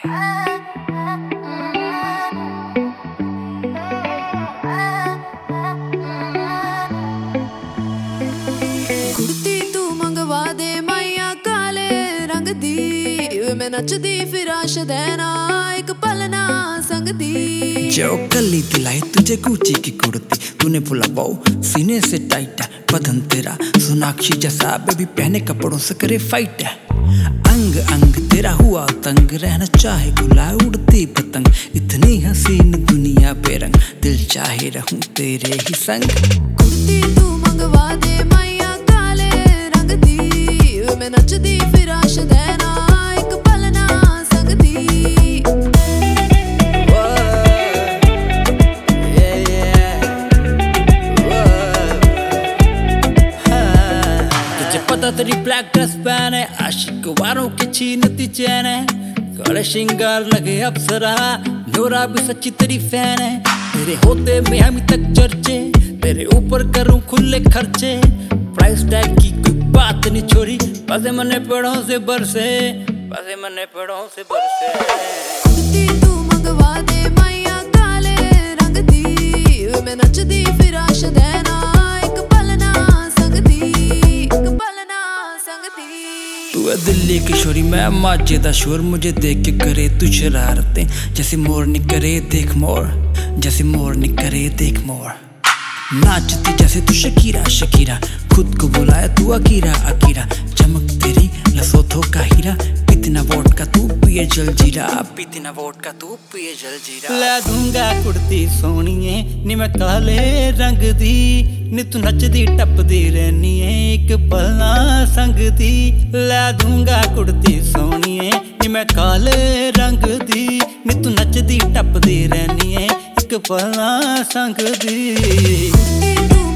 कुर्ती तू मंगवा दे माइया काले रंग दी, मैं नचदी फिर शदैना एक पलना संग दी। जो कली दिलाई तुझे गुची की कुर्ती, तूने बोला वो सीने से टाइट है बदन तेरा सोनाक्षी जैसा, बेबी पहने कपड़ों से करे फाइट है। अंग अंग तेरा हुआ तंग, रहना चाहे गुलाय उड़ती पतंग, इतनी हसीन दुनिया बेरंग, दिल चाहे रहूं तेरे ही संग। कुर्ती तू मंगवा दे माइया काले रंग दी, मैं नचदी फिर शदैना एक पलना संग दी। पता तेरी ब्लैक ड्रेस पहने आशिक वारों की छीनती चैन है, कड़े श्रृंगार लगे अप्सरा, नोरा भी सच्ची तेरी फैन है। तेरे होते मियामी तक चर्चे, तेरे ऊपर करूं खुले खर्चे, प्राइस टैग की कोई बात नहीं छोरी, पासे मने पेड़ों से बरसे, पासे मने पेड़ों से बरसे। कुर्ती तू मंगवा दे माइया काले रंग दी, मैं नचदी फिर शदैना एक पलना संग दी, एक पलना संग दी। तू है दिल्ली की शोरी मैं माजे दा शोर, मुझे देख के करे तू शरारतें, जैसे मोर नहीं करे देख मोर, जैसे मोर नहीं करे देख मोर। नाचती जैसे तू शकीरा शकीरा, खुद को बुलाया तू अकीरा अकीरा, चमक तेरी लसोथो का हीरा, पितना वोट का तू पिए जल जीरा, पितना वोट का तू पिए जल जीरा। लै दूंगा कुर्ती सोहणीए नी मैं काले रंग दी, नी तू नचदी टपदी रहनी है एक पलना संग दी। लै दूंगा कुर्ती सोहणीए नी मैं काले रंग दी, नी तू नचदी टपदी रहनी है एक पलना संग दी।